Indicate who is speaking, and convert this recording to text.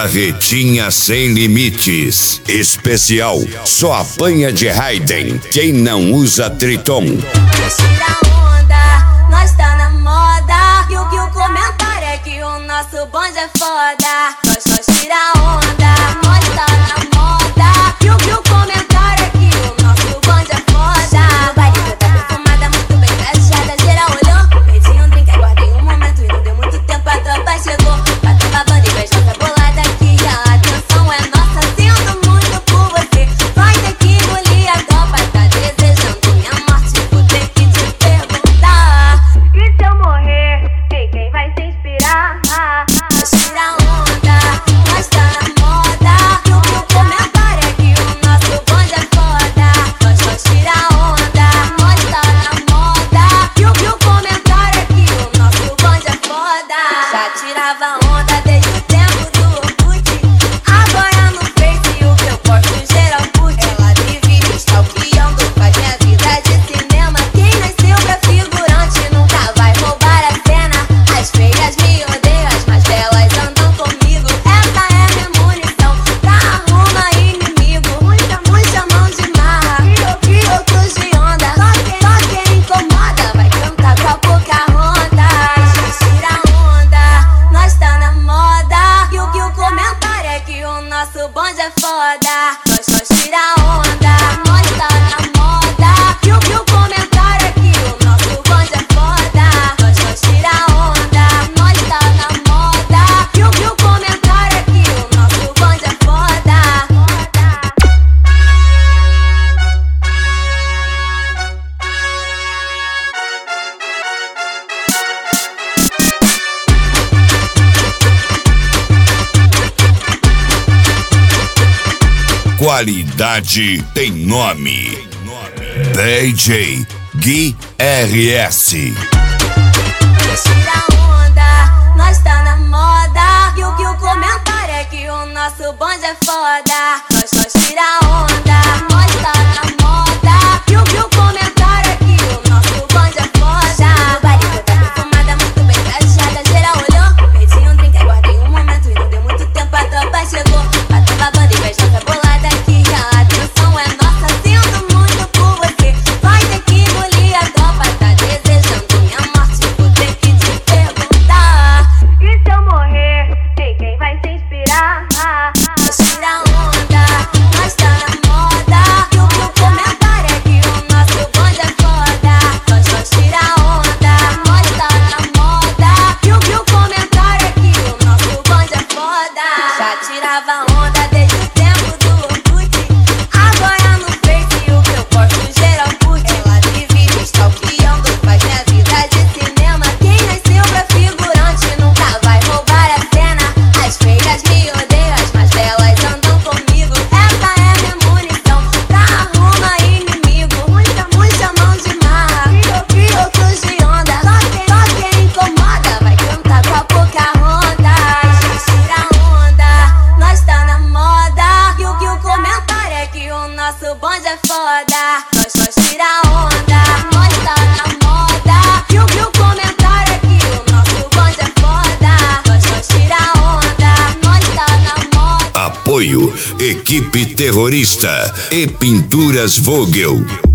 Speaker 1: Marretinha sem limites. Especial, só apanha de Raiden quem não usa Triton.
Speaker 2: Tira onda, nós tá na moda. E o comentário é que o nosso bonde é foda. Nós tira onda, nós tá na moda. E o comentário é que o nosso bonde é foda. No baile eu tá perfumada, muito bem trajada, geral olhou. Perdi um drink, aguardei um momento e não deu muito tempo, a tropa chegou. Bateu babando e beijou essa bolada aqui. A atenção é nossa, sinto muito por você. Vai ter que engolir, a tropa tá desejando minha morte. Vou ter que te perguntar: e se eu morrer, em quem vai se inspirar? Tira onda, nós tá na moda. E o comentário é que o nosso bonde é foda. Nós tira onda, nós tá na moda. E o comentário é que o nosso bonde é foda. Já tirava onda desde o tempo do Orkut. Agora no Face o que eu posto geral curte. Ela me vive stalkeando, faz minha vida de cinema. Quem nasceu pra figurante nunca vai roubar a cena. As feias me odeiam, as mais belas andam comigo. Essa é minha munição pra arrumar inimigo. Muita mão de marra, e eu tô de onda. Só quem incomoda vai cantar com a Pocahontas. Tira onda, nós tá na moda. E o comentário é que o nosso bonde é foda. Nós tira onda, nós tá na moda. E o comentário é que o nosso bonde é foda. Nós tira onda, nós tá na moda. E o comentário é que o nosso bonde é foda.
Speaker 1: Qualidade tem nome. DJ Gui RS.
Speaker 2: Tira onda, nós tá na moda. E o comentário é que o nosso bonde é foda. Nós tira onda, nós tá na moda. E o comentário é que o nosso bonde é foda. No baile eu tá perfumada, muito bem trajada, geral olhou. Perdi um drink, aguardei um momento e não deu muito tempo, a tropa chegou. Bateu babando e beijou essa bolada aqui. A atenção é nossa, sinto muito por você. Vai ter que engolir, a tropa tá desejando minha morte. Vou ter que te perguntar: e se eu morrer, em quem vai se inspirar? Tira onda, nós tá na moda. E o comentário é que o nosso bonde é foda. Nós tira onda, nós tá na moda. E o comentário é que o nosso bonde é foda. Já tirava onda desde o tempo do Orkut. Agora no Face o que eu posto geral curte. Ela me vive stalkeando, faz minha vida de cinema. Quem nasceu pra figurante nunca vai roubar a cena. As feias me odeiam, as mais belas andam comigo. Essa é minha munição pra arrumar inimigo. Muita mão de marra, e eu tô de onda. Só quem incomoda vai cantar com a Pocahontas. Tira onda, nós tá na moda. E o comentário é que o nosso bonde é foda. Nós tira onda, nós tá na moda. E o comentário é que o nosso bonde é foda. Nós tira onda, nós tá na moda.
Speaker 1: Apoio Equipe Terrorista e Pinturas Vogel.